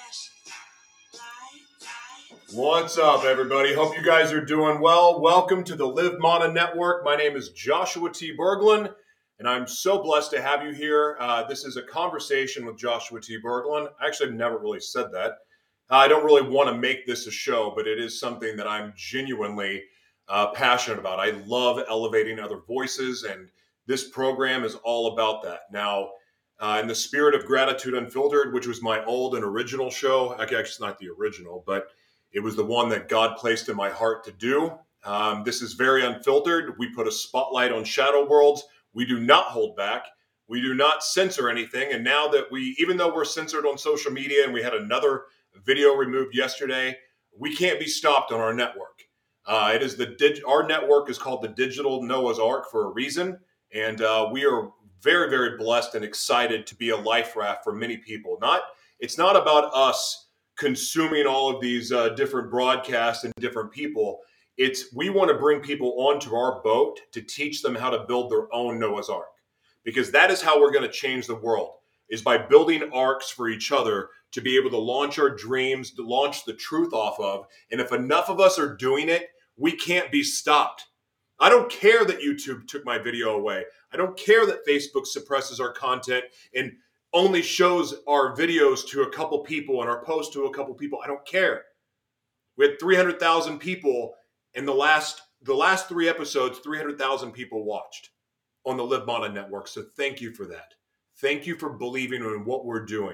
What's up, everybody? Hope you guys are doing well. Welcome to the Live Mana Network. My name is Joshua T. Berglund, and I'm so blessed to have you here. This is a conversation with Joshua T. Berglund. Actually, I've never really said that. I don't really want to make this a show, but it is something that I'm genuinely passionate about. I love elevating other voices, and this program is all about that. Now, in the spirit of Gratitude Unfiltered, which was my old and original show, actually, it's not the original, but it was the one that God placed in my heart to do. This is very unfiltered. We put a spotlight on shadow worlds. We do not hold back. We do not censor anything. And now that even though we're censored on social media and we had another video removed yesterday, we can't be stopped on our network. Our network is called the Digital Noah's Ark for a reason. And we are very, very blessed and excited to be a life raft for many people. It's not about us consuming all of these different broadcasts and different people. We want to bring people onto our boat to teach them how to build their own Noah's Ark, because that is how we're going to change the world, is by building arks for each other to be able to launch our dreams, to launch the truth off of. And if enough of us are doing it, we can't be stopped. I don't care that YouTube took my video away. I don't care that Facebook suppresses our content and only shows our videos to a couple people and our posts to a couple people. I don't care. We had 300,000 people in the last 3 episodes. 300,000 people watched on the Live Mana Network. So thank you for that. Thank you for believing in what we're doing.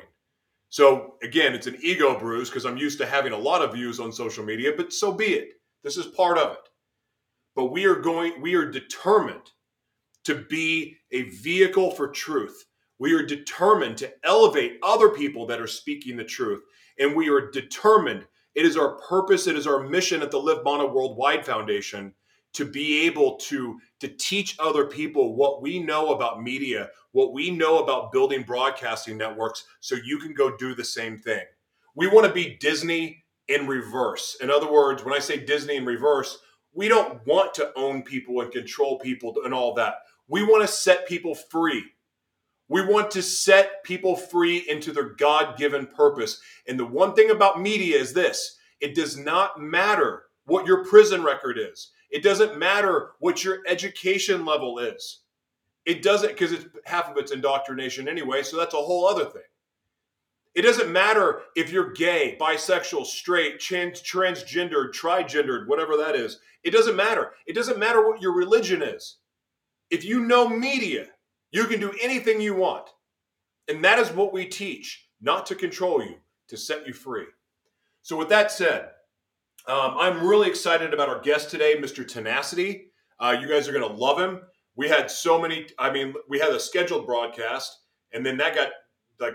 So again, it's an ego bruise because I'm used to having a lot of views on social media, but so be it. This is part of it. But we are determined to be a vehicle for truth. We are determined to elevate other people that are speaking the truth. And we are determined, it is our purpose, it is our mission at the Live Mana Worldwide Foundation to be able to teach other people what we know about media, what we know about building broadcasting networks, so you can go do the same thing. We want to be Disney in reverse. In other words, when I say Disney in reverse, we don't want to own people and control people and all that. We want to set people free. We want to set people free into their God-given purpose. And the one thing about media is this: it does not matter what your prison record is. It doesn't matter what your education level is. It doesn't, because half of it's indoctrination anyway, so that's a whole other thing. It doesn't matter if you're gay, bisexual, straight, transgendered, trigendered, whatever that is. It doesn't matter. It doesn't matter what your religion is. If you know media, you can do anything you want. And that is what we teach, not to control you, to set you free. So with that said, I'm really excited about our guest today, Mr. Tenacity. You guys are going to love him. We had we had a scheduled broadcast, and then that got I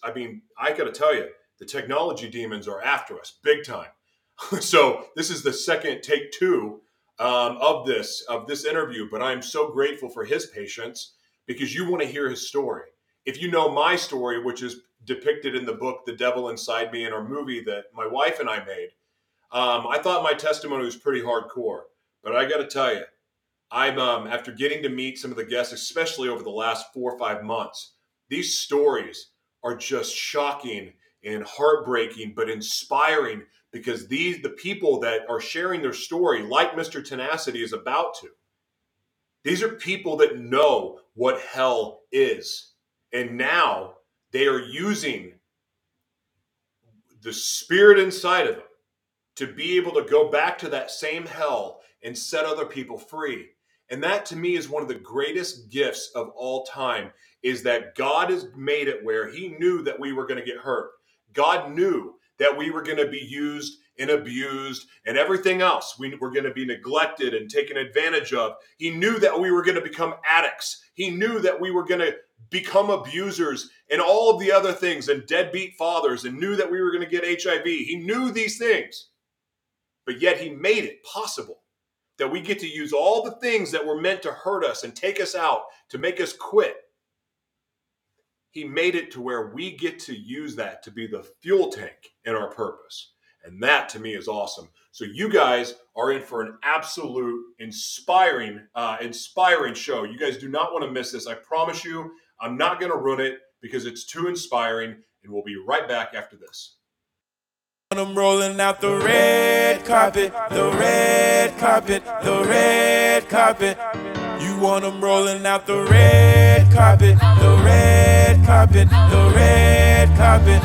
got to tell you, the technology demons are after us big time. So this is the second take two of this interview, but I'm so grateful for his patience, because you want to hear his story. If you know my story, which is depicted in the book The Devil Inside Me, in our movie that my wife and I made, I thought my testimony was pretty hardcore. But I got to tell you, I'm after getting to meet some of the guests, especially over the last 4 or 5 months, these stories are just shocking and heartbreaking, but inspiring, because the people that are sharing their story, like Mr. Tenacity is about to, these are people that know what hell is. And now they are using the spirit inside of them to be able to go back to that same hell and set other people free. And that, to me, is one of the greatest gifts of all time, is that God has made it where he knew that we were going to get hurt. God knew that we were going to be used and abused and everything else. We were going to be neglected and taken advantage of. He knew that we were going to become addicts. He knew that we were going to become abusers and all of the other things, and deadbeat fathers, and knew that we were going to get HIV. He knew these things. But yet he made it possible that we get to use all the things that were meant to hurt us and take us out, to make us quit. He made it to where we get to use that to be the fuel tank in our purpose. And that, to me, is awesome. So you guys are in for an absolute inspiring show. You guys do not want to miss this. I promise you, I'm not going to ruin it, because it's too inspiring. And we'll be right back after this. I'm rolling out the red carpet, the red carpet, the red carpet. You want them rolling out the red carpet, the red carpet, the red carpet.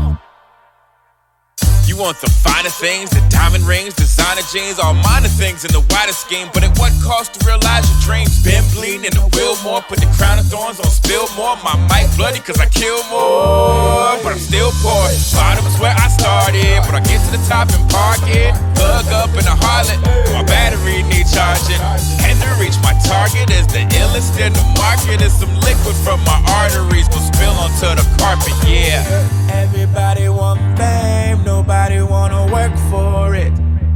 You want the finer things, the diamond rings, designer jeans, all minor things in the wider scheme. But at what cost to realize your dreams? Been bleeding in the Wilmore, put the crown of thorns on Spillmore. My mic bloody cause I kill more, but I'm still poor. Bottom is where I started, but I get to the top and park it. Plug up in a Harlot, my battery need charging. And to reach my target is the illest in the market. Is some liquid from my arteries will spill onto the carpet, yeah. Everybody want fame, nobody wanna work for it.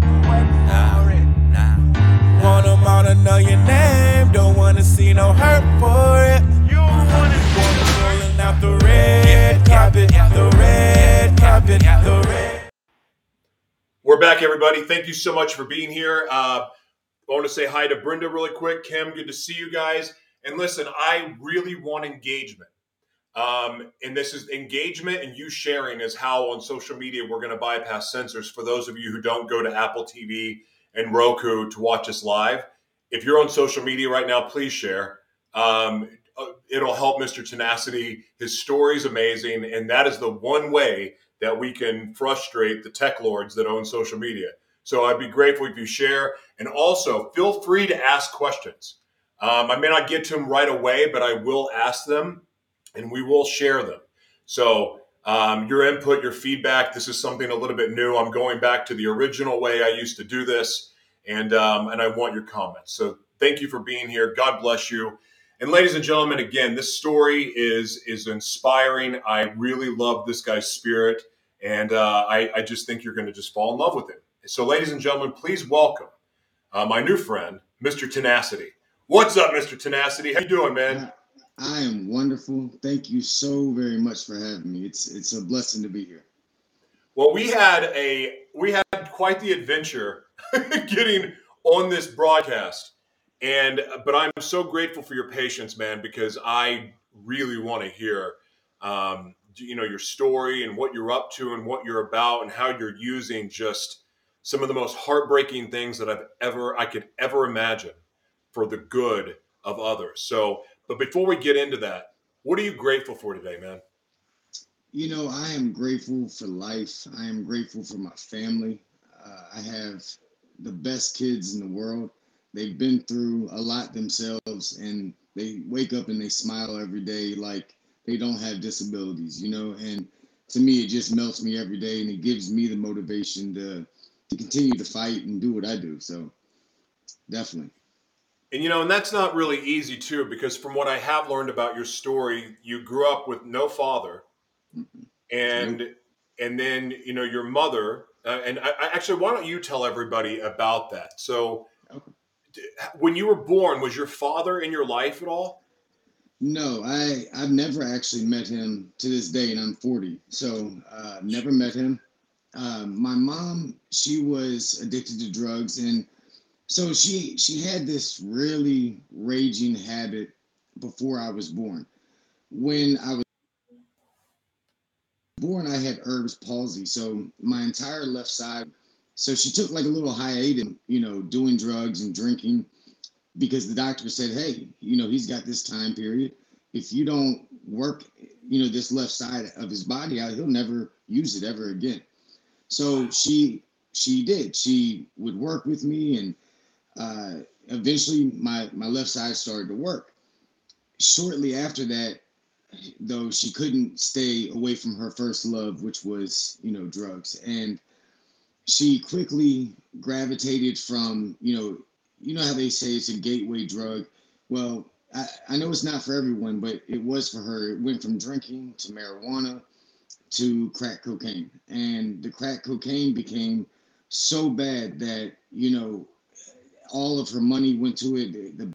Want them all to know your name, don't wanna see no hurt for it. You want it rolling out the red carpet, the red carpet, the red. We're back, everybody. Thank you so much for being here. I want to say hi to Brenda really quick. Kim, good to see you guys. And listen, I really want engagement. And this is engagement, and you sharing is how on social media we're going to bypass censors. For those of you who don't go to Apple TV and Roku to watch us live, if you're on social media right now, please share. It'll help Mr. Tenacity. His story is amazing, and that is the one way that we can frustrate the tech lords that own social media. So I'd be grateful if you share, and also feel free to ask questions. I may not get to them right away, but I will ask them, and we will share them. So your input, your feedback, this is something a little bit new. I'm going back to the original way I used to do this, and I want your comments. So thank you for being here. God bless you. And ladies and gentlemen, again, this story is inspiring. I really love this guy's spirit, and I just think you're going to just fall in love with him. So ladies and gentlemen, please welcome my new friend, Mr. Tenacity. What's up, Mr. Tenacity? How you doing, man? I am wonderful. Thank you so very much for having me. It's a blessing to be here. Well, we had quite the adventure getting on this broadcast, but I'm so grateful for your patience, man, because I really want to hear, your story and what you're up to and what you're about and how you're using just some of the most heartbreaking things that I could ever imagine for the good of others. So, but before we get into that, what are you grateful for today, man? I am grateful for life. I am grateful for my family. I have the best kids in the world. They've been through a lot themselves, and they wake up and they smile every day like they don't have disabilities, and to me, it just melts me every day, and it gives me the motivation to continue to fight and do what I do. So definitely. And that's not really easy too, because from what I have learned about your story, you grew up with no father, and Nope. and then your mother. And I actually, why don't you tell everybody about that? So, Okay. when you were born, was your father in your life at all? No, I've never actually met him to this day, and I'm 40, so never met him. My mom, she was addicted to drugs, and so she had this really raging habit before I was born. When I was born, I had Erb's palsy, so my entire left side. So she took like a little hiatus, doing drugs and drinking because the doctor said, hey, he's got this time period. If you don't work, this left side of his body out, he'll never use it ever again. So she did. She would work with me, and eventually my left side started to work. Shortly after that, though, she couldn't stay away from her first love, which was, drugs. And she quickly gravitated from, how they say it's a gateway drug. Well, I know it's not for everyone, but it was for her. It went from drinking to marijuana to crack cocaine. And the crack cocaine became so bad that, all of her money went to it. The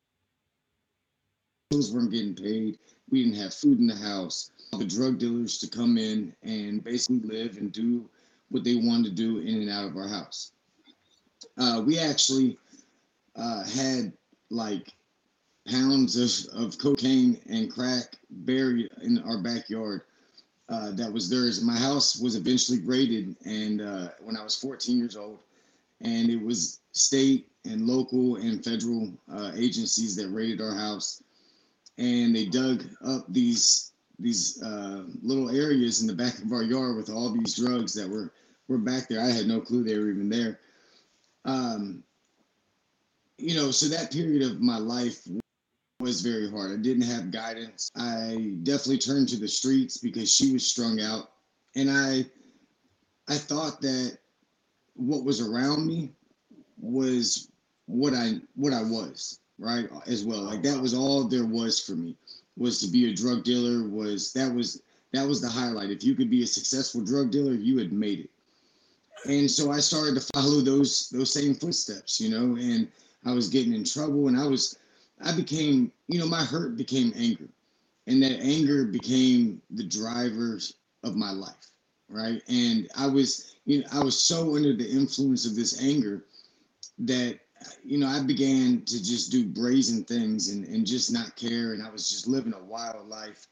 bills weren't getting paid. We didn't have food in the house. The drug dealers to come in and basically live and do what they wanted to do in and out of our house. We actually had like pounds of cocaine and crack buried in our backyard that was theirs. My house was eventually graded, and when I was 14 years old, and it was state and local and federal agencies that raided our house, and they dug up these little areas in the back of our yard with all these drugs that were back there. I had no clue they were even there. Um, so that period of my life was very hard. I didn't have guidance. I definitely turned to the streets because she was strung out, and I thought that what was around me was what I was, right, as well. Like that was all there was for me, was to be a drug dealer. That was the highlight. If you could be a successful drug dealer, you had made it. And so I started to follow those same footsteps, and I was getting in trouble, and I became, my hurt became anger, and that anger became the drivers of my life, right? And I was so under the influence of this anger that, I began to just do brazen things and just not care, and I was just living a wild life.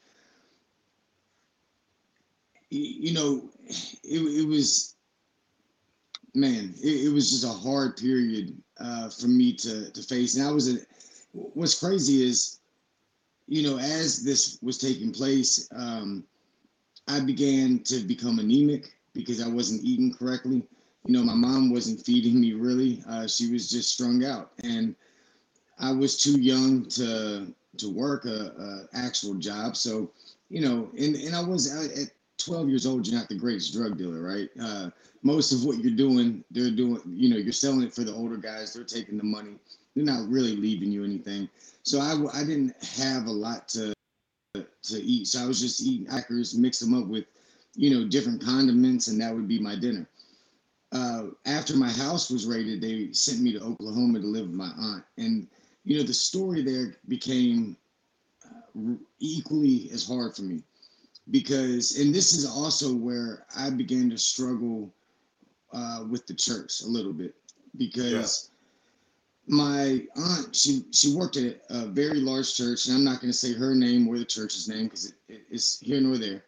It was, man, it was just a hard period for me to face. And what's crazy is, as this was taking place, I began to become anemic because I wasn't eating correctly. My mom wasn't feeding me really. She was just strung out, and I was too young to work a actual job. So, and I was at 12 years old. You're not the greatest drug dealer, right? Most of what you're doing, they're doing. You're selling it for the older guys. They're taking the money. They're not really leaving you anything. So I didn't have a lot to eat. So I was just eating crackers, mix them up with, different condiments, and that would be my dinner. After my house was raided, they sent me to Oklahoma to live with my aunt. And, the story there became equally as hard for me because, and this is also where I began to struggle with the church a little bit because my aunt, she worked at a very large church, and I'm not going to say her name or the church's name because it's here nor there.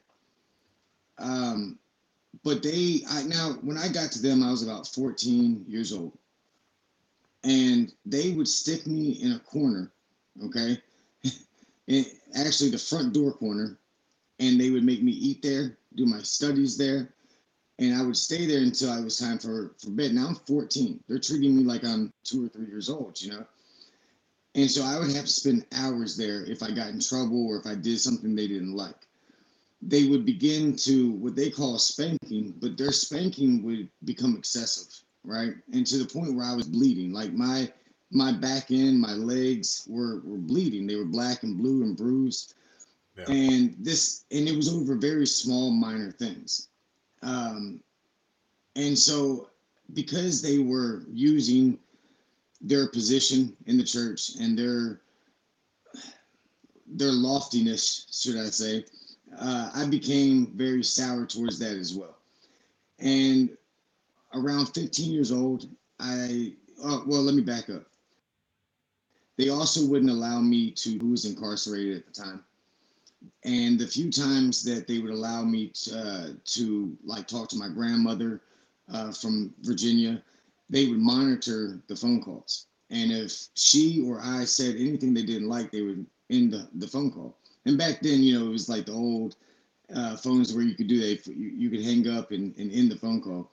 But now when I got to them, I was about 14 years old, and they would stick me in a corner, okay, and actually the front door corner, and they would make me eat there, do my studies there, and I would stay there until I was time for bed. Now I'm 14. They're treating me like I'm 2 or 3 years old, and so I would have to spend hours there if I got in trouble or if I did something they didn't like. They would begin to what they call spanking, but their spanking would become excessive, right? And to the point where I was bleeding. Like my back end, my legs were bleeding. They were black and blue and bruised. Yeah. And it was over very small, minor things. And so because they were using their position in the church and their loftiness, should I say, I became very sour towards that as well. And around 15 years old, let me back up. They also wouldn't allow me who was incarcerated at the time. And the few times that they would allow me to like talk to my grandmother from Virginia, they would monitor the phone calls. And if she or I said anything they didn't like, they would end the phone call. And back then, it was like the old phones where you could do that. You could hang up and end the phone call.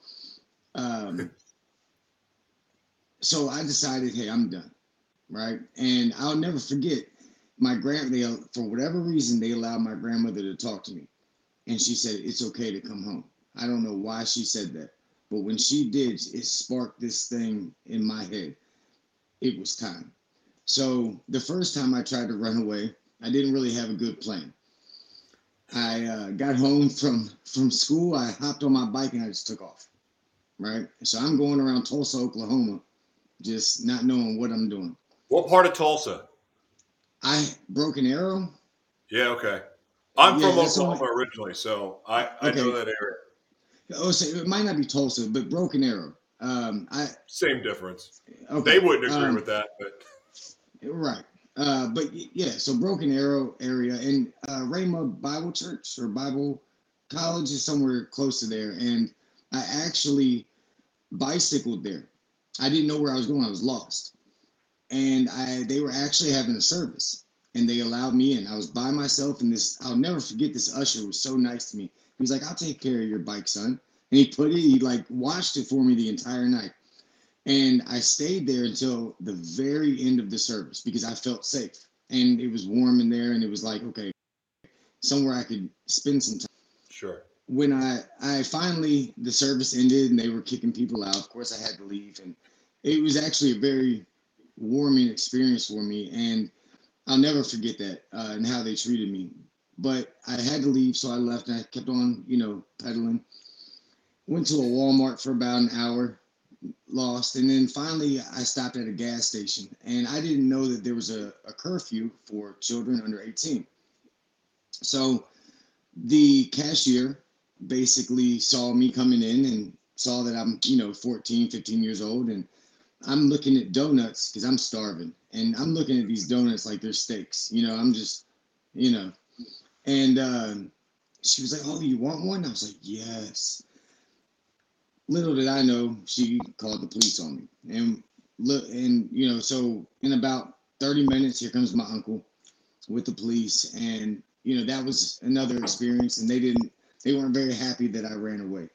So I decided, hey, I'm done, right? And I'll never forget for whatever reason, they allowed my grandmother to talk to me. And she said, it's okay to come home. I don't know why she said that. But when she did, it sparked this thing in my head. It was time. So the first time I tried to run away, I didn't really have a good plan. I got home from school. I hopped on my bike and I just took off, right? So I'm going around Tulsa, Oklahoma, just not knowing what I'm doing. What part of Tulsa? Broken Arrow. Yeah, okay. I'm from Oklahoma originally, so I know that area. Oh, so it might not be Tulsa, but Broken Arrow. Same difference. Okay. They wouldn't agree with that, but right. But yeah, so Broken Arrow area and Rhema Bible Church or Bible college is somewhere close to there, and I actually bicycled there. I didn't know where I was going. I was lost, and they were actually having a service, and they allowed me in. I was by myself, and I'll never forget, this usher was so nice to me. He was like, "I'll take care of your bike, son," and he like watched it for me the entire night. And I stayed there until the very end of the service because I felt safe. And it was warm in there, and it was like, okay, somewhere I could spend some time. Sure. When I finally, the service ended and they were kicking people out, of course I had to leave. And it was actually a very warming experience for me. And I'll never forget that and how they treated me. But I had to leave, so I left and I kept on, pedaling. Went to a Walmart for about an hour, lost, and then finally I stopped at a gas station, and I didn't know that there was a curfew for children under 18. So the cashier basically saw me coming in and saw that I'm 14, 15 years old, and I'm looking at donuts because I'm starving, and I'm looking at these donuts like they're steaks. I'm just you know and she was like, "Oh, you want one?" I was like, "Yes." Little did I know, she called the police on me. And look, and so in about 30 minutes, here comes my uncle with the police, and that was another experience. And they weren't very happy that I ran away.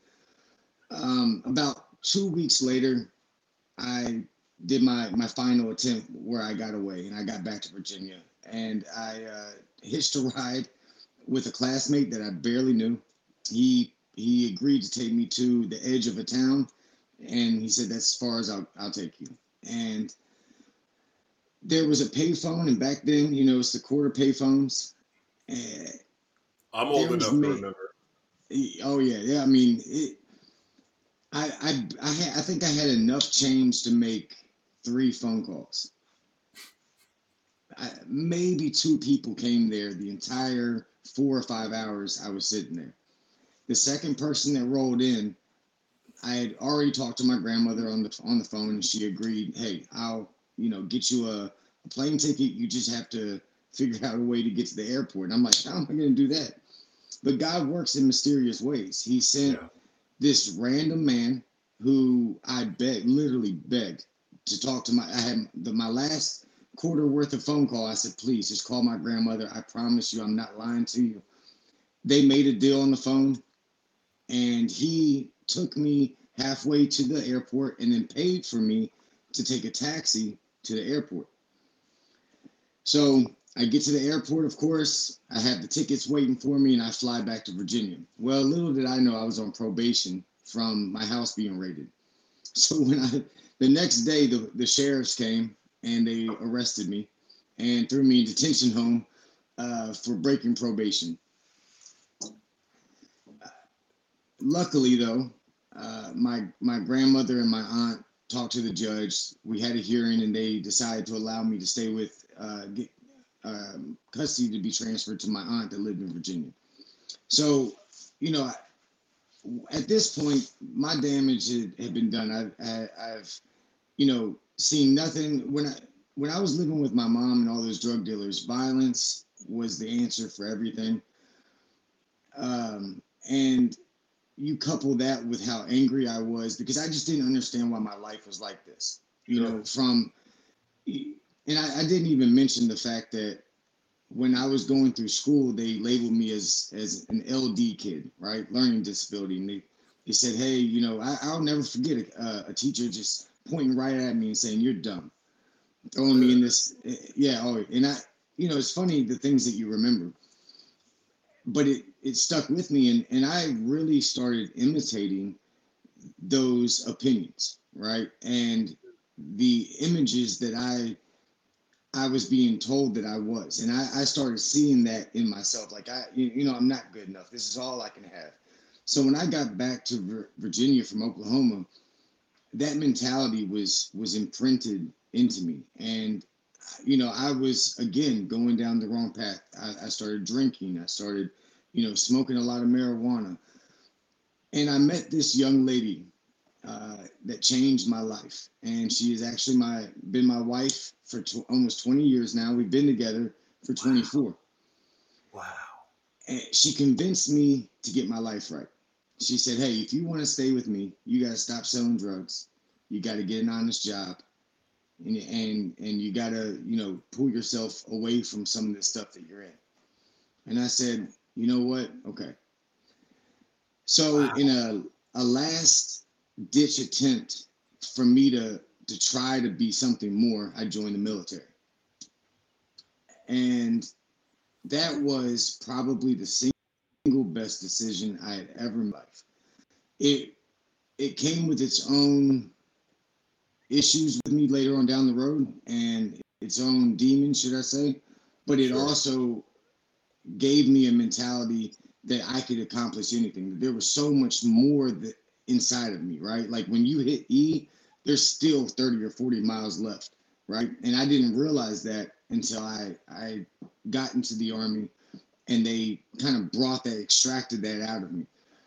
About 2 weeks later, I did my final attempt where I got away, and I got back to Virginia, and I hitched a ride with a classmate that I barely knew. He agreed to take me to the edge of a town, and he said, "That's as far as I'll take you." And there was a payphone, and back then, it's the quarter payphones. And I'm old enough to remember. Oh yeah. I mean, I think I had enough change to make 3 phone calls. Maybe 2 people came there the entire 4 or 5 hours I was sitting there. The second person that rolled in, I had already talked to my grandmother on the phone, and she agreed. "Hey, I'll get you a plane ticket. You just have to figure out a way to get to the airport." And I'm like, "How am I going to do that?" But God works in mysterious ways. He sent this random man who I literally begged to talk to. I had my last quarter worth of phone call. I said, "Please just call my grandmother. I promise you, I'm not lying to you." They made a deal on the phone, and he took me halfway to the airport and then paid for me to take a taxi to the airport. So I get to the airport, of course. I have the tickets waiting for me, and I fly back to Virginia. Well, little did I know I was on probation from my house being raided. So the next day, the sheriffs came and they arrested me and threw me in detention home for breaking probation. Luckily, though, my grandmother and my aunt talked to the judge. We had a hearing, and they decided to allow me to stay with get custody to be transferred to my aunt that lived in Virginia. So, at this point, my damage had been done. I've seen nothing. When I was living with my mom and all those drug dealers, violence was the answer for everything. And you couple that with how angry I was because I just didn't understand why my life was like this. And I didn't even mention the fact that when I was going through school, they labeled me as an LD kid, right? Learning disability. And they said, "Hey, I'll never forget a teacher just pointing right at me and saying, 'You're dumb,' throwing me in this." Yeah. Oh, and it's funny the things that you remember, but it stuck with me. And I really started imitating those opinions, right? And the images that I was being told that I was. And I started seeing that in myself. Like, I'm not good enough. This is all I can have. So when I got back to Virginia from Oklahoma, that mentality was imprinted into me. And, I was, again, going down the wrong path. I started drinking. I started, smoking a lot of marijuana. And I met this young lady that changed my life. And she has actually been my wife for almost 20 years now. We've been together for 24. Wow. And she convinced me to get my life right. She said, hey, if you want to stay with me, you got to stop selling drugs. You got to get an honest job. And you got to, pull yourself away from some of the stuff that you're in. And I said, you know what? Okay. So Wow. in a last ditch attempt for me to try to be something more, I joined the military. And that was probably the single best decision I had ever made in my life. It came with its own issues with me later on down the road and its own demons, should I say. But it Sure. also gave me a mentality that I could accomplish anything. There was so much more that inside of me, right? Like when you hit E, there's still 30 or 40 miles left, right? And I didn't realize that until I got into the Army and they kind of extracted that out of me.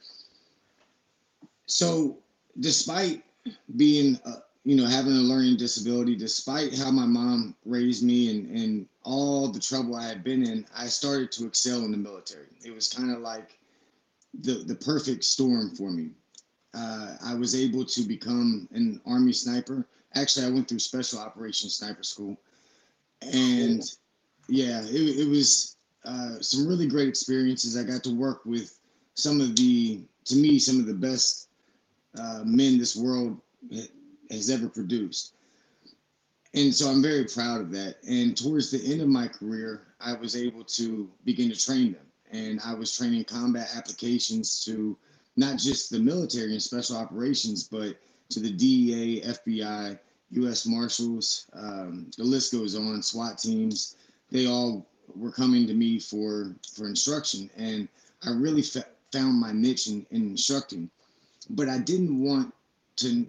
So despite being, having a learning disability, despite how my mom raised me and all the trouble I had been in, I started to excel in the military. It was kind of like the perfect storm for me. I was able to become an Army sniper. Actually, I went through Special Operations Sniper School. And yeah, it was some really great experiences. I got to work with some of the best men this world has ever produced. And so I'm very proud of that. And towards the end of my career, I was able to begin to train them. And I was training combat applications to not just the military and special operations, but to the DEA, FBI, U.S. Marshals. The list goes on. SWAT teams. They all were coming to me for instruction, and I really found my niche in instructing. But I didn't want to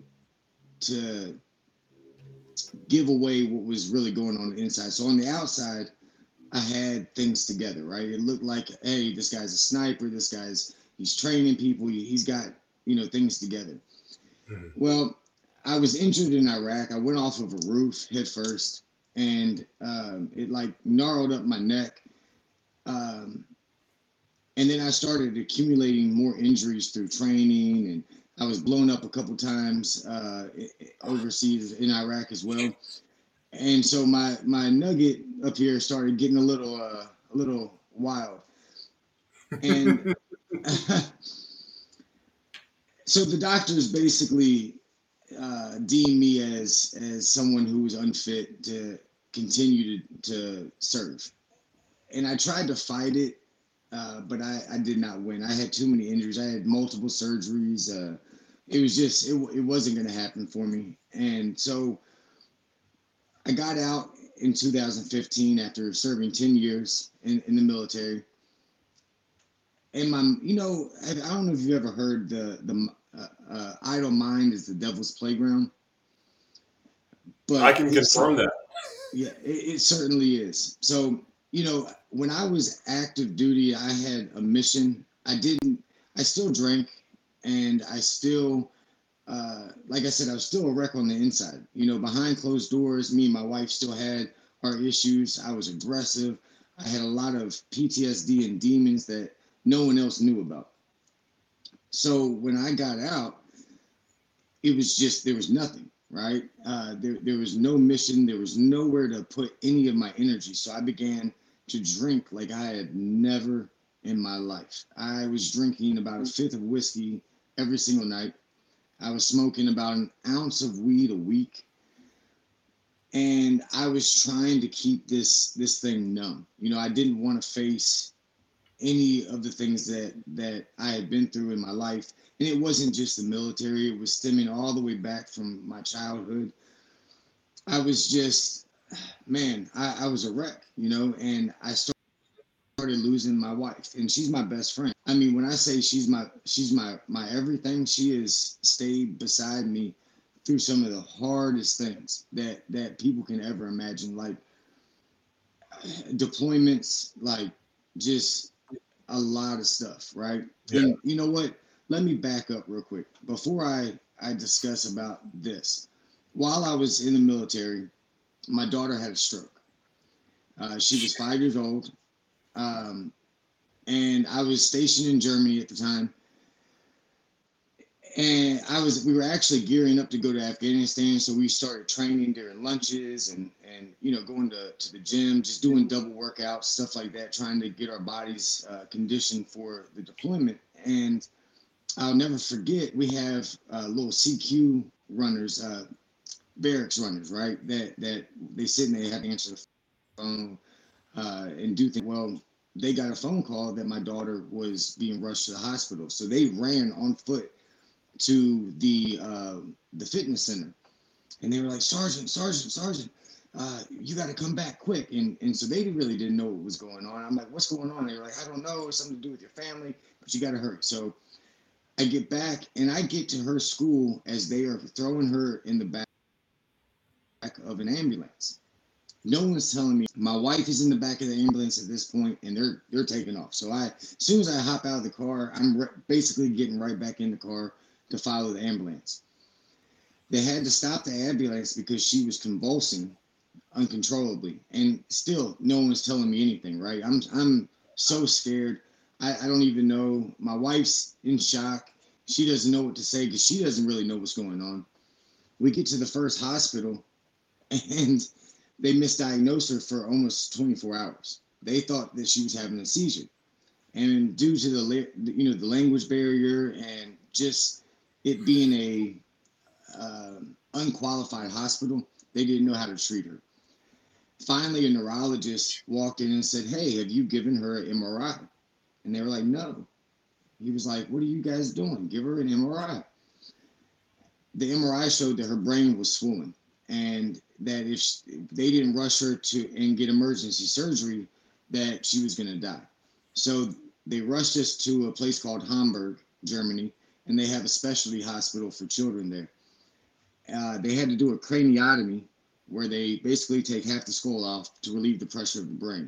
give away what was really going on the inside. So on the outside, I had things together, right? It looked like, hey, this guy's a sniper. He's training people. He's got, things together. Mhm. Well, I was injured in Iraq. I went off of a roof head first, and it like gnarled up my neck. And then I started accumulating more injuries through training, and I was blown up a couple times overseas in Iraq as well. And so my nugget up here started getting a little wild. And so the doctors basically deemed me as someone who was unfit to continue to serve. And I tried to fight it, but I did not win. I had too many injuries. I had multiple surgeries. It was just it wasn't going to happen for me. And so I got out in 2015 after serving 10 years in the military. And I don't know if you've ever heard the idle mind is the devil's playground. But I can confirm that. Yeah, it certainly is. So, when I was active duty, I had a mission. I still drank, and I still, like I said, I was still a wreck on the inside. Behind closed doors, me and my wife still had our issues. I was aggressive. I had a lot of PTSD and demons that no one else knew about. So when I got out, it was just, there was nothing, right? There was no mission. There was nowhere to put any of my energy. So I began to drink like I had never in my life. I was drinking about a fifth of whiskey every single night. I was smoking about an ounce of weed a week. And I was trying to keep this thing numb. I didn't want to face any of the things that I had been through in my life. And it wasn't just the military, it was stemming all the way back from my childhood. I was just, man, I was a wreck, and I started losing my wife, and she's my best friend. I mean, when I say she's my everything, she has stayed beside me through some of the hardest things that people can ever imagine, like deployments, like just a lot of stuff, right? Yeah. And you know what? Let me back up real quick before I discuss about this. While I was in the military, my daughter had a stroke. She was 5 years old. Um, And I was stationed in Germany at the time. And we were actually gearing up to go to Afghanistan. So we started training during lunches and going to the gym, just doing double workouts, stuff like that, trying to get our bodies conditioned for the deployment. And I'll never forget, we have little CQ runners, barracks runners, right? That they sit and they have to answer the phone and do things. Well, they got a phone call that my daughter was being rushed to the hospital. So they ran on foot to the fitness center, and they were like, Sergeant, you got to come back quick. And so they really didn't know what was going on. I'm like, what's going on? They were like, I don't know. It's something to do with your family, but you got to hurry. So I get back and I get to her school as they are throwing her in the back of an ambulance. No one's telling me. My wife is in the back of the ambulance at this point, and they're taking off. So as soon as I hop out of the car, I'm basically getting right back in the car to follow the ambulance. They had to stop the ambulance because she was convulsing uncontrollably, and still no one was telling me anything. Right? I'm so scared. I don't even know. My wife's in shock. She doesn't know what to say because she doesn't really know what's going on. We get to the first hospital, and they misdiagnosed her for almost 24 hours. They thought that she was having a seizure, and due to the language barrier and just it being a unqualified hospital, they didn't know how to treat her. Finally, a neurologist walked in and said, "Hey, have you given her an MRI?" And they were like, "No." He was like, "What are you guys doing? Give her an MRI." The MRI showed that her brain was swollen, and that if they didn't rush her and get emergency surgery, that she was going to die. So they rushed us to a place called Hamburg, Germany, and they have a specialty hospital for children there. They had to do a craniotomy where they basically take half the skull off to relieve the pressure of the brain.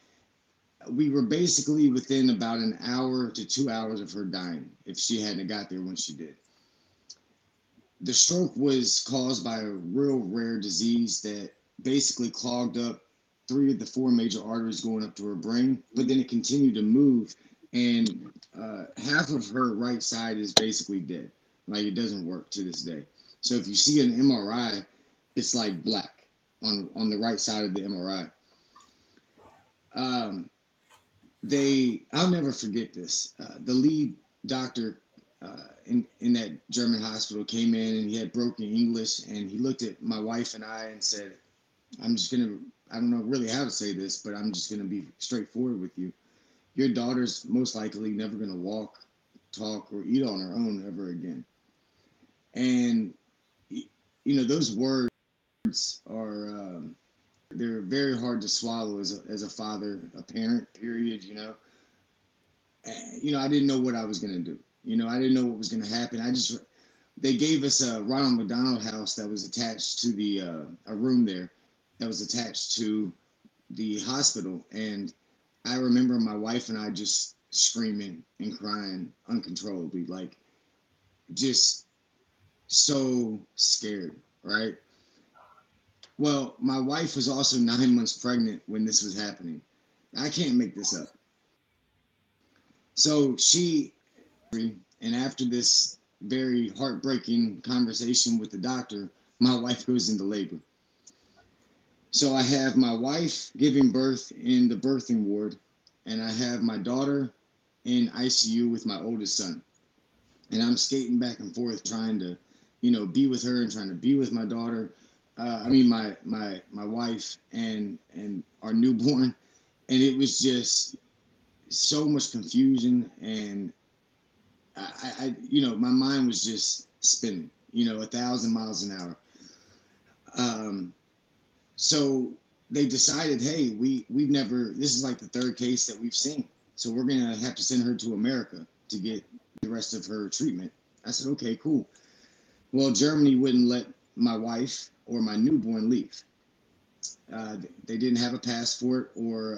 We were basically within about an hour to 2 hours of her dying if she hadn't got there when she did. The stroke was caused by a real rare disease that basically clogged up 3 of the 4 major arteries going up to her brain, but then it continued to move, and half of her right side is basically dead. Like, it doesn't work to this day. So if you see an MRI, it's like black on the right side of the MRI. I'll never forget this. The lead doctor in that German hospital came in, and he had broken English, and he looked at my wife and I and said, I don't know really how to say this, but I'm just going to be straightforward with you. Your daughter's most likely never going to walk, talk, or eat on her own ever again. And, those words are, they're very hard to swallow as a father, a parent, period, I didn't know what I was going to do. I didn't know what was going to happen. They gave us a Ronald McDonald house that was attached to a room there that was attached to the hospital. And I remember my wife and I just screaming and crying uncontrollably, like just so scared, right? Well, my wife was also 9 months pregnant when this was happening. I can't make this up. So and after this very heartbreaking conversation with the doctor, my wife goes into labor. So I have my wife giving birth in the birthing ward, and I have my daughter in ICU with my oldest son. And I'm skating back and forth trying to, be with her and trying to be with my daughter. My wife and our newborn. And it was just so much confusion, and my mind was just spinning, 1,000 miles an hour. So they decided, hey, this is like the 3rd case that we've seen. So we're going to have to send her to America to get the rest of her treatment. I said, okay, cool. Well, Germany wouldn't let my wife or my newborn leave. They didn't have a passport or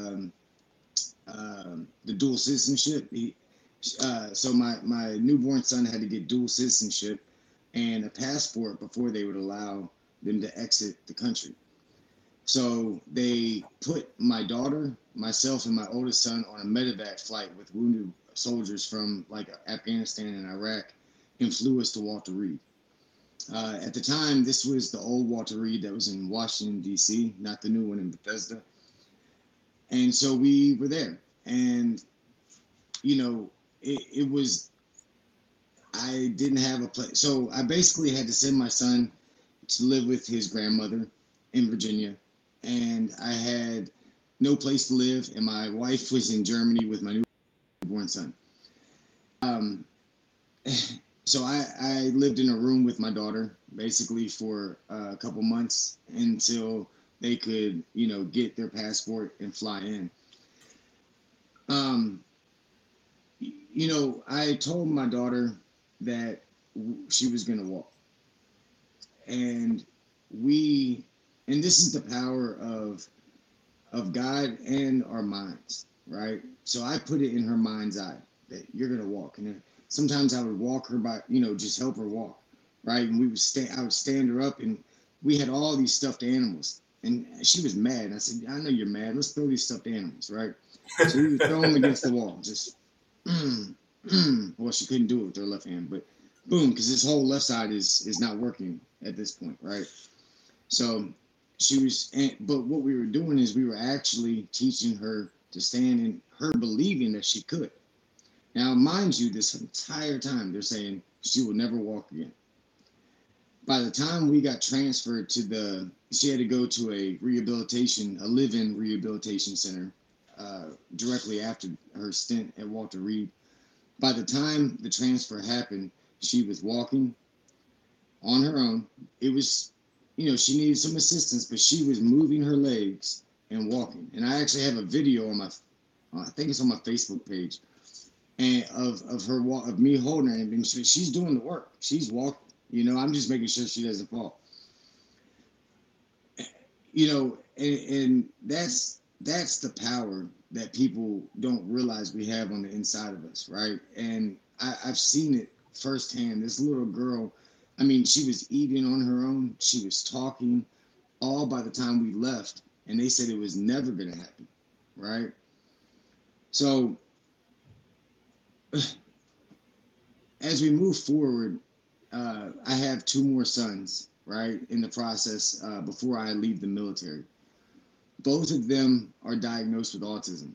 the dual citizenship. So my newborn son had to get dual citizenship and a passport before they would allow them to exit the country. So they put my daughter myself and my oldest son on a medevac flight with wounded soldiers from like Afghanistan and Iraq, and flew us to Walter Reed. At the time, this was the old Walter Reed that was in Washington, D.C., not the new one in Bethesda. And so we were there. And, you know, it was, I didn't have a place. So I basically had to send my son to live with his grandmother in Virginia. And I had no place to live. And my wife was in Germany with my newborn son. So I lived in a room with my daughter basically for a couple months until they could, you know, get their passport and fly in. You know, I told my daughter that she was going to walk. And this is the power of God and our minds, right? So I put it in her mind's eye that you're going to walk. And sometimes I would walk her by, you know, just help her walk, right? And I would stand her up, and we had all these stuffed animals. And she was mad. And I said, I know you're mad. Let's throw these stuffed animals, right? So we would throw them against the wall. Just, well, she couldn't do it with her left hand, but boom, because this whole left side is not working at this point, right? So but what we were doing is we were actually teaching her to stand, and her believing that she could. Now, mind you, this entire time they're saying she will never walk again. By the time we got transferred she had to go to a live-in rehabilitation center directly after her stint at Walter Reed. By the time the transfer happened, she was walking on her own. It was, you know, she needed some assistance, but she was moving her legs and walking. And I actually have a video on I think it's on my Facebook page, and of me holding her, and she's doing the work. She's walking. You know, I'm just making sure she doesn't fall. You know, and that's the power that people don't realize we have on the inside of us, right? And I've seen it firsthand. This little girl, I mean, she was eating on her own. She was talking, all by the time we left, and they said it was never going to happen, right? So as we move forward, I have 2 more sons, right, in the process before I leave the military. Both of them are diagnosed with autism.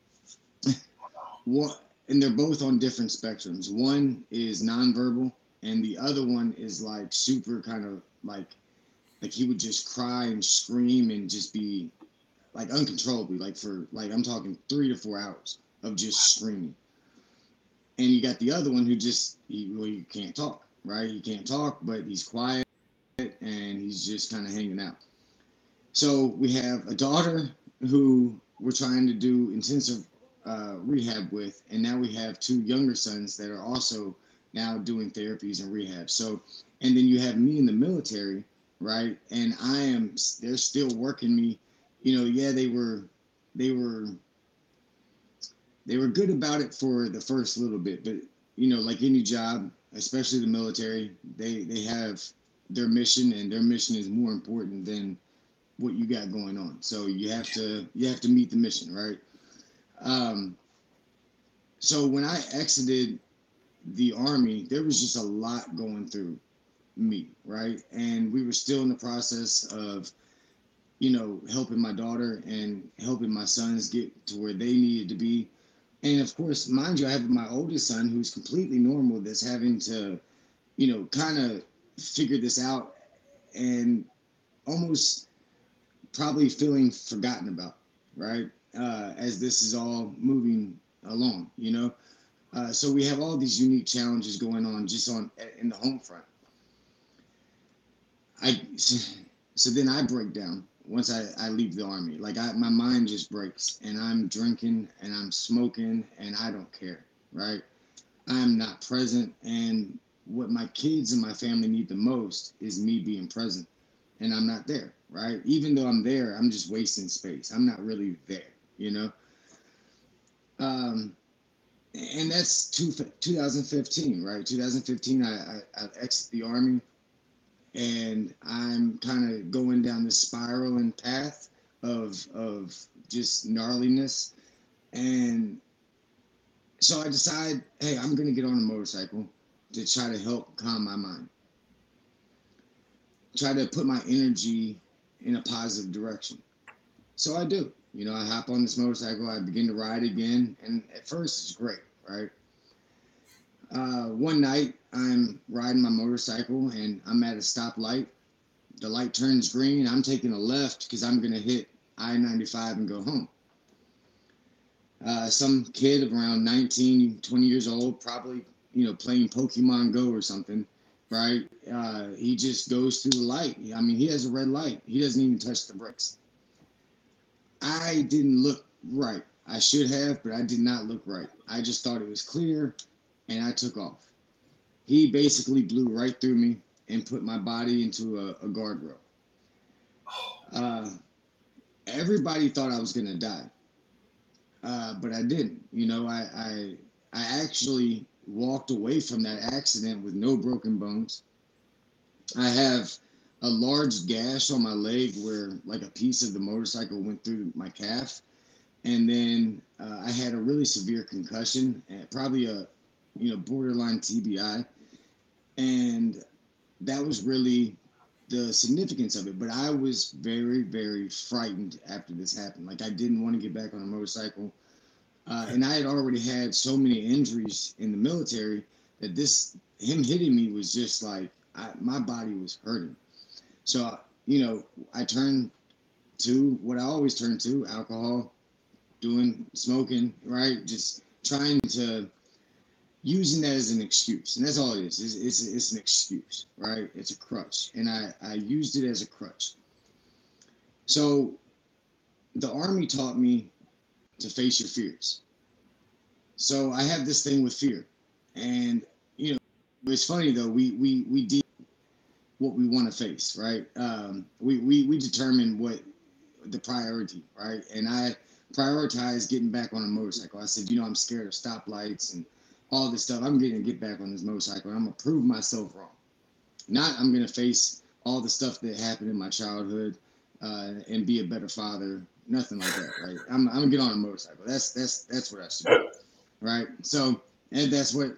And they're both on different spectrums. One is nonverbal, and the other one is like super kind of like he would just cry and scream and just be like uncontrollably, I'm talking 3 to 4 hours of just screaming. And you got the other one who he can't talk, right? He can't talk, but he's quiet and he's just kind of hanging out. So we have a daughter who we're trying to do intensive rehab with, and now we have 2 younger sons that are also now doing therapies and rehab. So, and then you have me in the military, right? And they're still working me. You know, yeah, they were good about it for the first little bit, but you know, like any job, especially the military, they have their mission, and their mission is more important than what you got going on. So you have to meet the mission, right? So when I exited the Army, there was just a lot going through me, right? And we were still in the process of, you know, helping my daughter and helping my sons get to where they needed to be. And of course, mind you, I have my oldest son who's completely normal, that's having to, you know, kind of figure this out and almost probably feeling forgotten about, right? As this is all moving along, you know? So we have all these unique challenges going on just in the home front. So then I break down once I leave the Army. Like my mind just breaks, and I'm drinking and I'm smoking and I don't care, right? I'm not present, and what my kids and my family need the most is me being present, and I'm not there, right? Even though I'm there, I'm just wasting space. I'm not really there, you know? And that's 2015, right? 2015, I exit the Army, and I'm kind of going down this spiral and path of just gnarliness. And so I decide, hey, I'm going to get on a motorcycle to try to help calm my mind, try to put my energy in a positive direction. So I do. I hop on this motorcycle, I begin to ride again, and at first it's great, right? One night I'm riding my motorcycle and I'm at a stoplight. The light turns green. I'm taking a left because I'm going to hit I-95 and go home. Some kid around 19, 20 years old, probably, playing Pokemon Go or something, right? He just goes through the light. I mean, he has a red light. He doesn't even touch the brakes. I didn't look right. I should have, but I did not look right. I just thought it was clear, and I took off. He basically blew right through me and put my body into a guardrail. Everybody thought I was going to die, but I didn't. I actually walked away from that accident with no broken bones. I have a large gash on my leg where like a piece of the motorcycle went through my calf. And then I had a really severe concussion, probably a borderline TBI. And that was really the significance of it. But I was very, very frightened after this happened. Like I didn't want to get back on a motorcycle. And I had already had so many injuries in the military that him hitting me was just like, my body was hurting. So, I turned to what I always turn to, alcohol, smoking, right? Just trying to, using that as an excuse. And that's all it is. It's an excuse, right? It's a crutch. And I used it as a crutch. So the Army taught me to face your fears. So I have this thing with fear. And, it's funny though, we deal what we want to face, right? We determine what the priority, right? And I prioritized getting back on a motorcycle. I said, I'm scared of stoplights and all this stuff. I'm going to get back on this motorcycle. And I'm going to prove myself wrong. Not I'm going to face all the stuff that happened in my childhood and be a better father. Nothing like that, right? I'm going to get on a motorcycle. That's what I should do, right? So, and that's what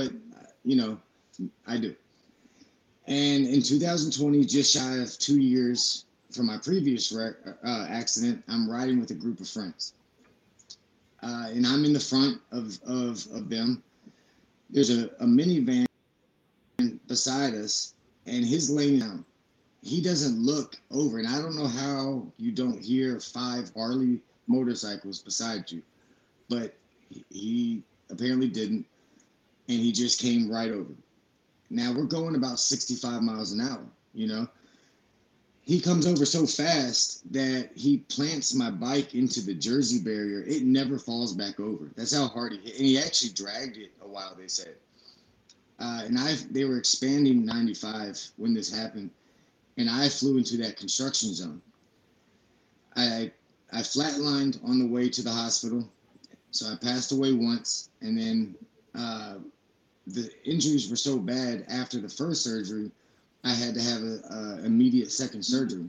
I do. And in 2020, just shy of 2 years from my previous accident, I'm riding with a group of friends. And I'm in the front of them. There's a minivan beside us, and his lane down. He doesn't look over, and I don't know how you don't hear 5 Harley motorcycles beside you, but he apparently didn't, and he just came right over. Now we're going about 65 miles an hour, He comes over so fast that he plants my bike into the Jersey barrier. It never falls back over. That's how hard he hit. And he actually dragged it a while, they said. And they were expanding 95 when this happened. And I flew into that construction zone. I flatlined on the way to the hospital. So I passed away once. And then the injuries were so bad after the first surgery, I had to have a immediate second surgery.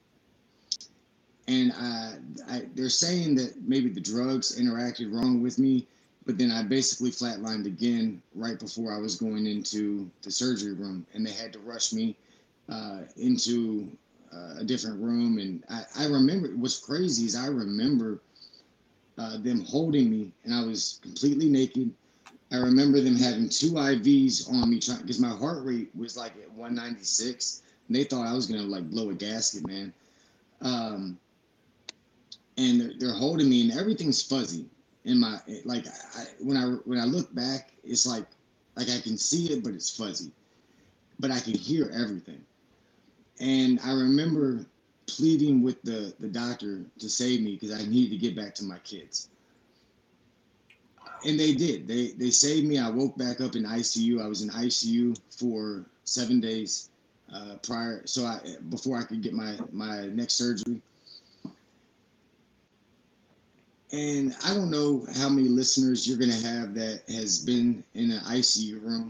And they're saying that maybe the drugs interacted wrong with me, but then I basically flatlined again right before I was going into the surgery room, and they had to rush me into a different room. And I remember, what's crazy is I remember them holding me, and I was completely naked. I remember them having 2 IVs on me, because my heart rate was like at 196, and they thought I was gonna like blow a gasket, man. And they're holding me, and everything's fuzzy in my when I look back, it's like I can see it, but it's fuzzy, but I can hear everything. And I remember pleading with the doctor to save me because I needed to get back to my kids. And they did. They saved me. I woke back up in ICU. I was in ICU for 7 days before I could get my next surgery. And I don't know how many listeners you're going to have that has been in an ICU room.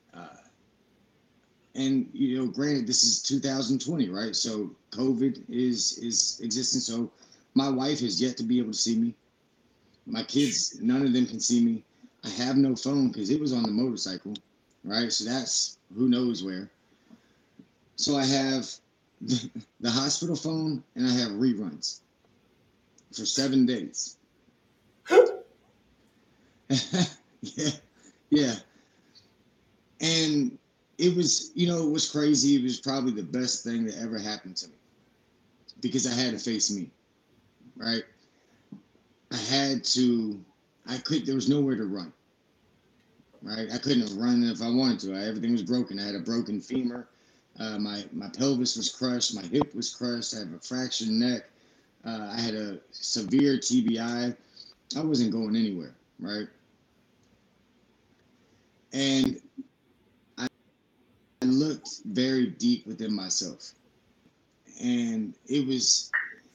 And, granted, this is 2020, right? So COVID is existing. So My wife has yet to be able to see me. My kids, none of them can see me. I have no phone because it was on the motorcycle, right? So that's who knows where. So I have the hospital phone and I have reruns for 7 days. Yeah, yeah. And it was, it was crazy. It was probably the best thing that ever happened to me because I had to face me, right? There was nowhere to run, right? I couldn't have run if I wanted to. Everything was broken. I had a broken femur. My pelvis was crushed. My hip was crushed. I have a fractured neck. I had a severe TBI. I wasn't going anywhere, right? And I looked very deep within myself. And it was,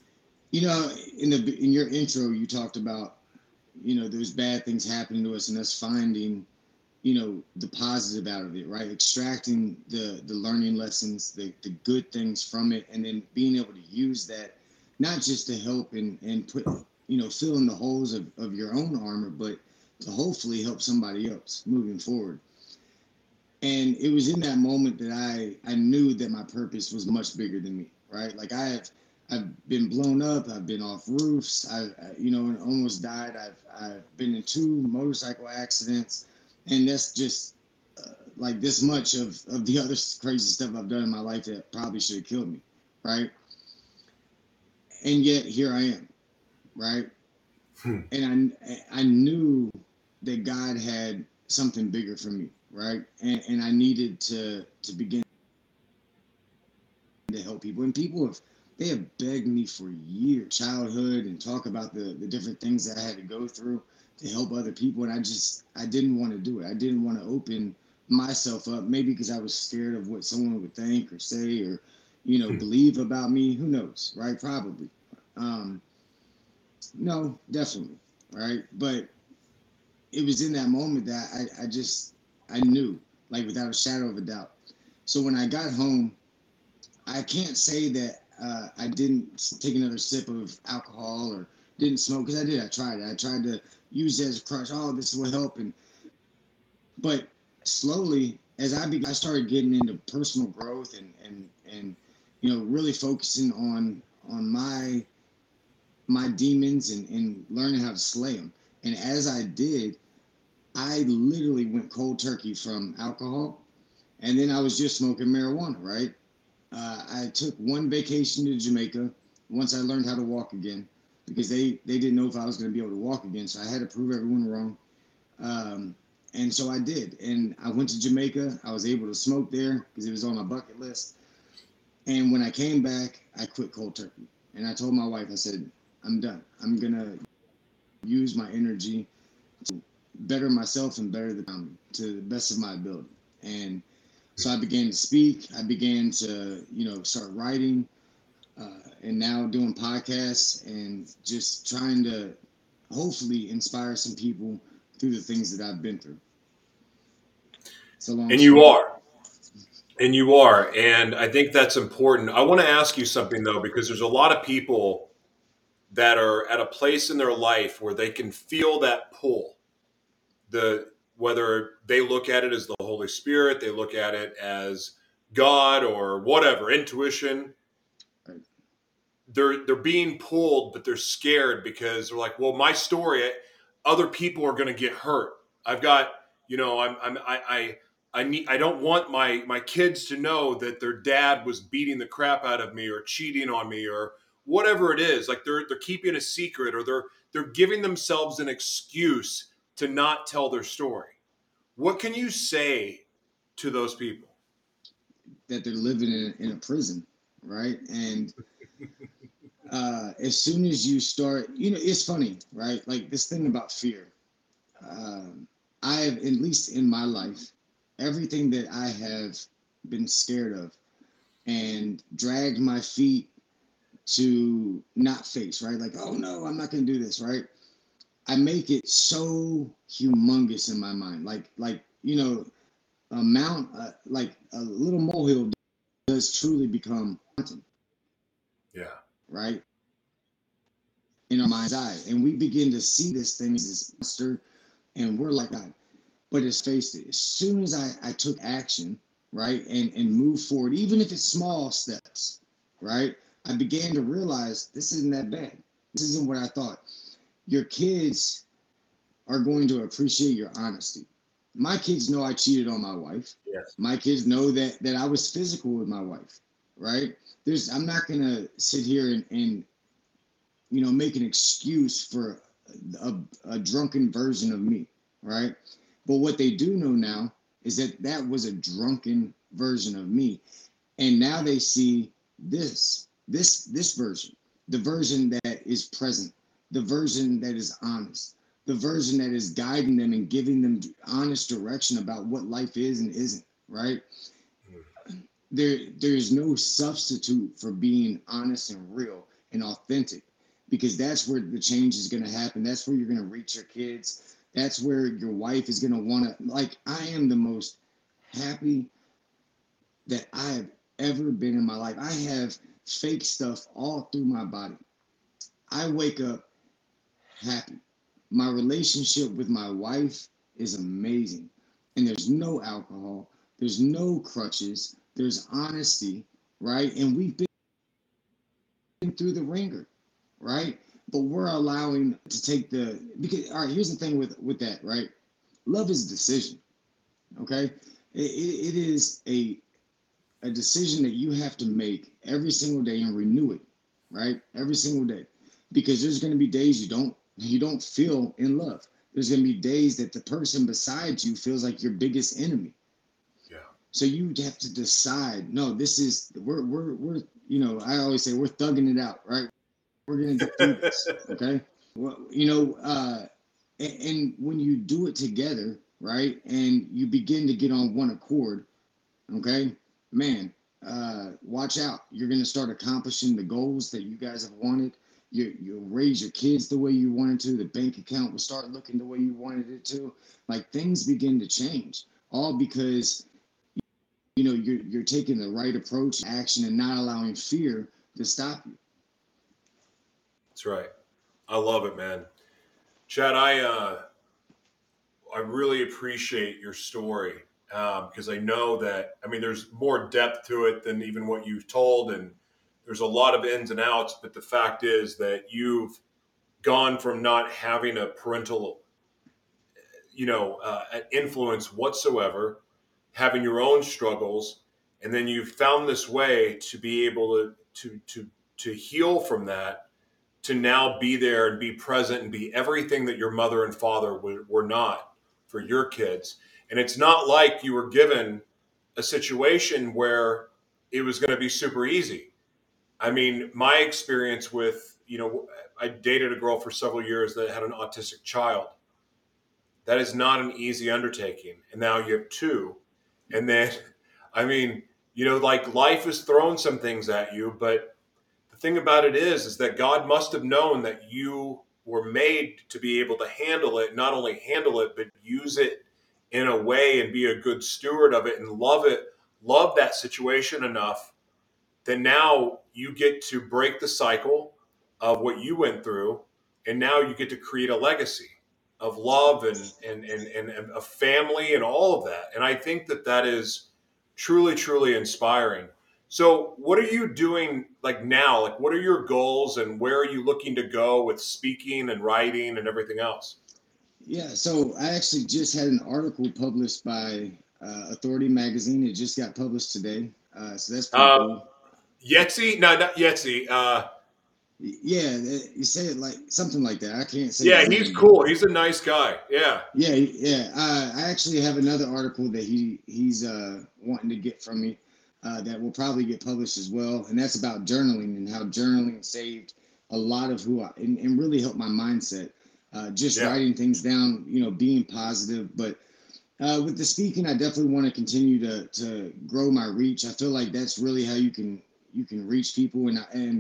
in your intro, you talked about, there's bad things happening to us and us finding, the positive out of it, right? Extracting the learning lessons, the good things from it, and then being able to use that, not just to help and put, fill in the holes of your own armor, but to hopefully help somebody else moving forward. And it was in that moment that I knew that my purpose was much bigger than me, right? Like I've been blown up. I've been off roofs. And almost died. I've been in 2 motorcycle accidents, and that's just like this much of the other crazy stuff I've done in my life that probably should have killed me, right? And yet here I am, right? And I knew that God had something bigger for me, right? And I needed to begin to help people. And they have begged me for years, childhood, and talk about the different things that I had to go through to help other people. And I didn't want to do it. I didn't want to open myself up, maybe because I was scared of what someone would think or say or, believe about me. Who knows, right? Probably. No, definitely, right? But it was in that moment that I knew, like without a shadow of a doubt. So when I got home, I can't say that I didn't take another sip of alcohol or didn't smoke, because I did. I tried it. I tried to use it as a crutch. Oh, this will help. But slowly, as I started getting into personal growth and really focusing on my demons and learning how to slay them. And as I did, I literally went cold turkey from alcohol, and then I was just smoking marijuana, right? I took one vacation to Jamaica once I learned how to walk again, because they didn't know if I was going to be able to walk again, so I had to prove everyone wrong. And so I did, and I went to Jamaica. I was able to smoke there because it was on my bucket list. And when I came back, I quit cold turkey, and I told my wife, I said, I'm done. I'm going to use my energy to better myself and better the family to the best of my ability. And so I began to speak. I began to, start writing, and now doing podcasts and just trying to hopefully inspire some people through the things that I've been through. And you are. And you are. And I think that's important. I want to ask you something, though, because there's a lot of people that are at a place in their life where they can feel that pull. Whether they look at it as the Holy Spirit, they look at it as God or whatever, intuition. Right. They're being pulled, but they're scared because they're like, well, my story, other people are going to get hurt. I've got, I don't want my kids to know that their dad was beating the crap out of me or cheating on me or whatever it is. Like they're keeping a secret, or they're giving themselves an excuse to not tell their story. What can you say to those people? That they're living in a prison, right? And as soon as you start, it's funny, right? Like this thing about fear. I have, at least in my life, everything that I have been scared of and dragged my feet to not face, right? Like, oh no, I'm not going to do this, right? I make it so humongous in my mind. Like, like a little molehill does truly become mountain. Yeah. Right. in our mind's eye, and we begin to see this thing as this monster, and we're like, God. But it's faced it. As soon as I took action, right, and moved forward, even if it's small steps, right, I began to realize this isn't that bad. This isn't what I thought. Your kids are going to appreciate your honesty. My kids know I cheated on my wife. Yes. My kids know that I was physical with my wife, right? I'm not gonna sit here and make an excuse for a drunken version of me, right? But what they do know now is that was a drunken version of me, and now they see this version, the version that is present, the version that is honest, the version that is guiding them and giving them honest direction about what life is and isn't, right? There's no substitute for being honest and real and authentic, because that's where the change is going to happen. That's where you're going to reach your kids. That's where your wife is going to want to, like, I am the most happy that I have ever been in my life. I have fake stuff all through my body. I wake up happy. My relationship with my wife is amazing. And there's no alcohol, there's no crutches, there's honesty, right? And we've been through the ringer, right? But we're allowing to take because, all right, here's the thing with that, right? Love is a decision, okay? It is a decision that you have to make every single day and renew it, right? Every single day. Because there's going to be days you don't feel in love. There's going to be days that the person beside you feels like your biggest enemy. Yeah. So you have to decide, no, this is, we're I always say we're thugging it out, right? We're going to get through this, okay? Well, and when you do it together, right, and you begin to get on one accord, okay, man, watch out. You're going to start accomplishing the goals that you guys have wanted. You'll raise your kids the way you wanted to. The bank account will start looking the way you wanted it to. Like, things begin to change, all because you're taking the right approach, action, and not allowing fear to stop you. That's right. I love it, man. Chad, I really appreciate your story, because I know that, I mean, there's more depth to it than even what you've told, and there's a lot of ins and outs. But the fact is that you've gone from not having a parental, influence whatsoever, having your own struggles, and then you've found this way to be able to heal from that, to now be there and be present and be everything that your mother and father were not for your kids. And it's not like you were given a situation where it was going to be super easy. I mean, my experience with, I dated a girl for several years that had an autistic child. That is not an easy undertaking. And now you have two. And then, I mean, like, life has thrown some things at you, but the thing about it is that God must have known that you were made to be able to handle it, not only handle it, but use it in a way and be a good steward of it and love that situation enough that now you get to break the cycle of what you went through, and now you get to create a legacy of love and a family and all of that. And I think that is truly, truly inspiring. So what are you doing, like, now? Like, what are your goals, and where are you looking to go with speaking and writing and everything else? Yeah, so I actually just had an article published by Authority Magazine. It just got published today. So that's pretty cool. Yetzi? No, not Yetzi. Yeah, you say it like something like that. I can't say. Yeah, he's cool. He's a nice guy. Yeah. Yeah. I actually have another article that he's wanting to get from me that will probably get published as well, and that's about journaling and how journaling saved a lot of and really helped my mindset. Writing things down, being positive. But with the speaking, I definitely want to continue to grow my reach. I feel like that's really how you can reach people, and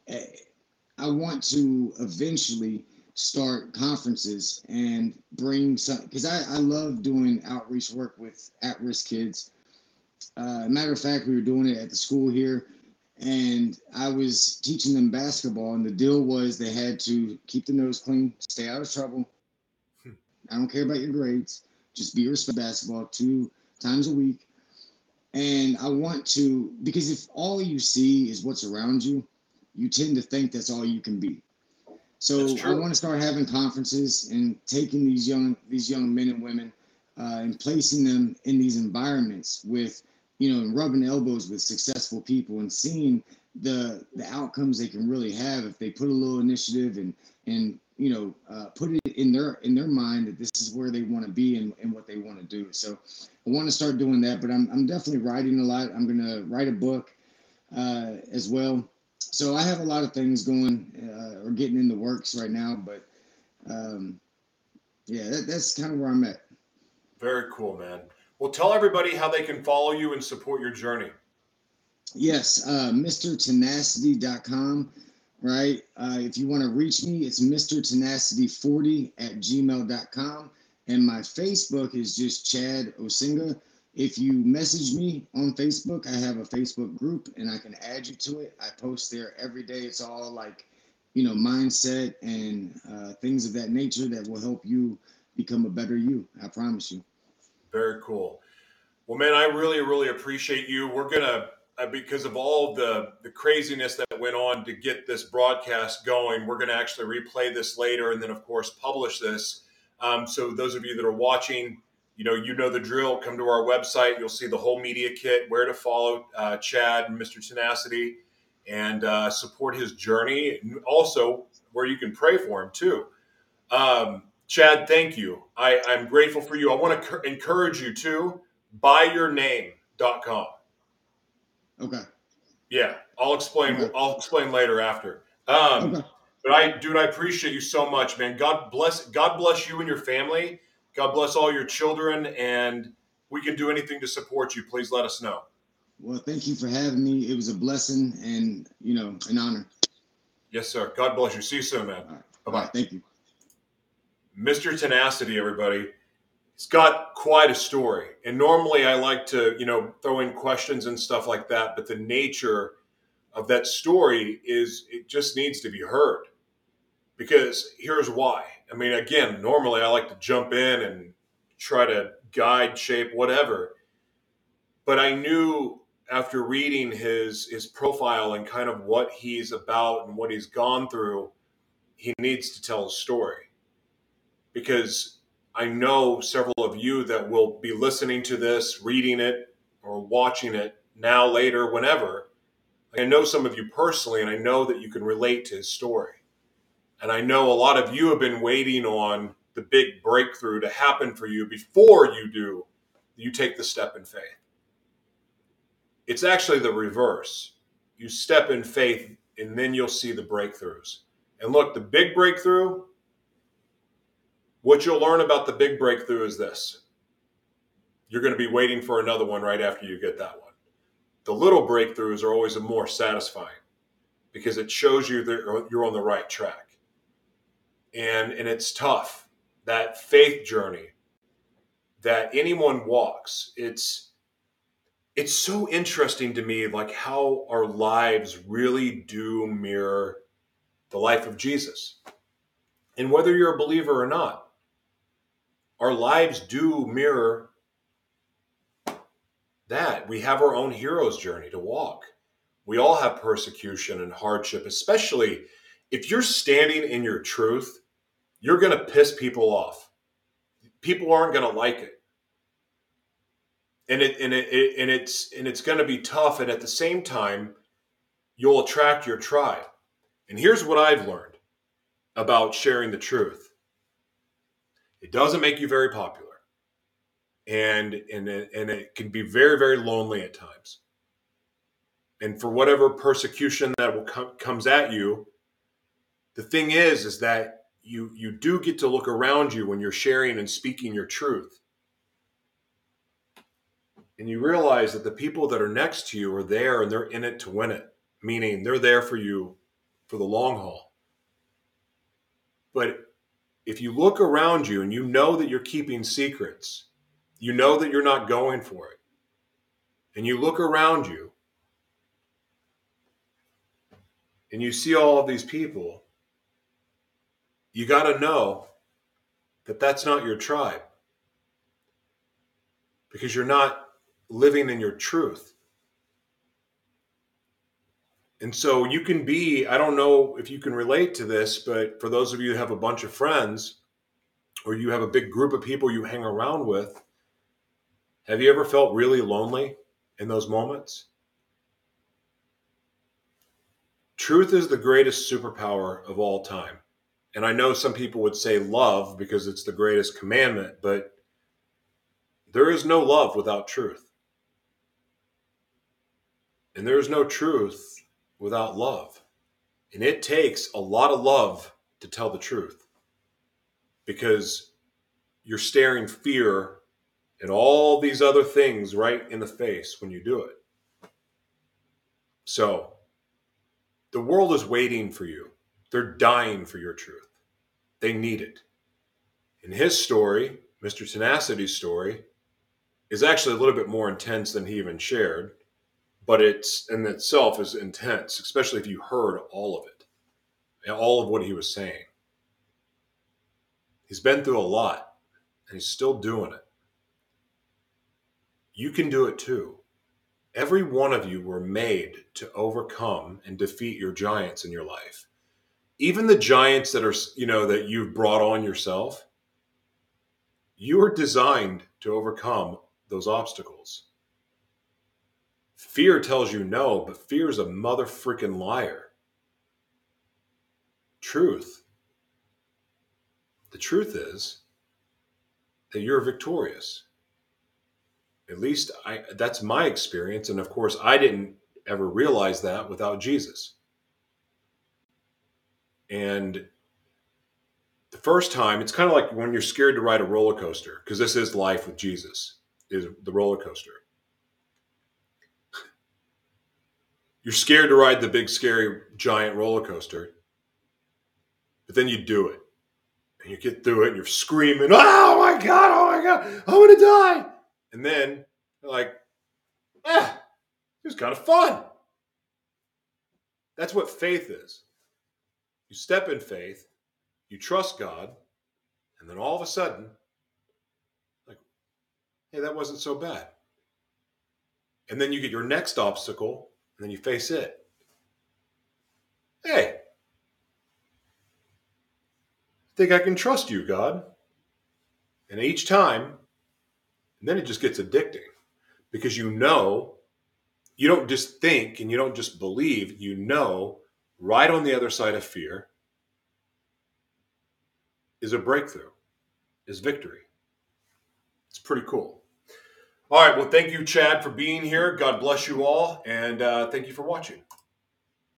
I want to eventually start conferences and bring some, because I love doing outreach work with at-risk kids. Matter of fact, we were doing it at the school here, And I was teaching them basketball, and the deal was they had to keep the nose clean, stay out of trouble. I don't care about your grades. Just be respectful basketball 2 times a week. And I want to, because if all you see is what's around you, you tend to think that's all you can be. So I want to start having conferences and taking these young men and women and placing them in these environments with, and rubbing elbows with successful people and seeing the outcomes they can really have if they put a little initiative and put it in their mind that this is where they want to be and what they want to do. So I want to start doing that, but I'm definitely writing a lot. I'm going to write a book as well. So I have a lot of things going or getting in the works right now, but that's kind of where I'm at. Very cool, man. Well, tell everybody how they can follow you and support your journey. Yes, MrTenacity.com, right? If you want to reach me, it's MrTenacity40@gmail.com. And my Facebook is just Chad Osinga. If you message me on Facebook, I have a Facebook group and I can add you to it. I post there every day. It's all like, mindset and things of that nature that will help you become a better you. I promise you. Very cool. Well, man, I really, really appreciate you. We're going to, because of all the craziness that went on to get this broadcast going, we're going to actually replay this later and then, of course, publish this. So those of you that are watching, you know the drill. Come to our website. You'll see the whole media kit, where to follow Chad and Mr. Tenacity and support his journey. And also where you can pray for him, too. Chad, thank you. I'm grateful for you. I want to encourage you to buyyourname.com. Okay. Yeah, I'll explain. Okay. I'll explain later after. Okay. But I appreciate you so much, man. God bless you and your family. God bless all your children, and we can do anything to support you. Please let us know. Well, thank you for having me. It was a blessing and, an honor. Yes, sir. God bless you. See you soon, man. All right. Bye-bye. All right, thank you. Mr. Tenacity, everybody. He's got quite a story. And normally I like to, throw in questions and stuff like that. But the nature of that story is it just needs to be heard. Because here's why. I mean, again, normally I like to jump in and try to guide, shape, whatever. But I knew after reading his profile and kind of what he's about and what he's gone through, he needs to tell a story. Because I know several of you that will be listening to this, reading it, or watching it now, later, whenever. I know some of you personally, and I know that you can relate to his story. And I know a lot of you have been waiting on the big breakthrough to happen for you before you take the step in faith. It's actually the reverse. You step in faith, and then you'll see the breakthroughs. And look, the big breakthrough, what you'll learn about the big breakthrough is this. You're going to be waiting for another one right after you get that one. The little breakthroughs are always more satisfying because it shows you that you're on the right track. And it's tough. That faith journey that anyone walks, it's so interesting to me, like how our lives really do mirror the life of Jesus. And whether you're a believer or not, our lives do mirror that. We have our own hero's journey to walk. We all have persecution and hardship, especially if you're standing in your truth, you're going to piss people off. People aren't going to like it. And it's going to be tough. And at the same time, you'll attract your tribe. And here's what I've learned about sharing the truth. It doesn't make you very popular. And it can be very, very lonely at times. And for whatever persecution that comes at you, the thing is that you do get to look around you when you're sharing and speaking your truth. And you realize that the people that are next to you are there and they're in it to win it, meaning they're there for you for the long haul. But if you look around you and you know that you're keeping secrets, you know that you're not going for it, and you look around you, and you see all of these people, you got to know that that's not your tribe, because you're not living in your truth. And so you can be, I don't know if you can relate to this, but for those of you who have a bunch of friends or you have a big group of people you hang around with, have you ever felt really lonely in those moments? Truth is the greatest superpower of all time. And I know some people would say love because it's the greatest commandment, but there is no love without truth. And there is no truth without love. And it takes a lot of love to tell the truth, because you're staring fear and all these other things right in the face when you do it. So the world is waiting for you. They're dying for your truth. They need it. And his story, Mr. Tenacity's story, is actually a little bit more intense than he even shared, but it's in itself is intense, especially if you heard all of it and all of what he was saying. He's been through a lot, and he's still doing it. You can do it too. Every one of you were made to overcome and defeat your giants in your life. Even the giants that are, that you've brought on yourself, you are designed to overcome those obstacles. Fear tells you no, but fear is a mother freaking liar. Truth. The truth is that you're victorious. At least that's my experience. And of course, I didn't ever realize that without Jesus. And the first time, it's kind of like when you're scared to ride a roller coaster, because this is life with Jesus, is the roller coaster. You're scared to ride the big, scary, giant roller coaster, but then you do it. And you get through it, and you're screaming, oh my God, I'm going to die. And then you're like, it was kind of fun. That's what faith is. You step in faith, you trust God, and then all of a sudden, like, hey, that wasn't so bad. And then you get your next obstacle, and then you face it. Hey, I think I can trust you, God. And each time, and then it just gets addicting, because you don't just think and you don't just believe, right on the other side of fear is a breakthrough, is victory. It's pretty cool. All right, well, thank you, Chad, for being here. God bless you all, and thank you for watching.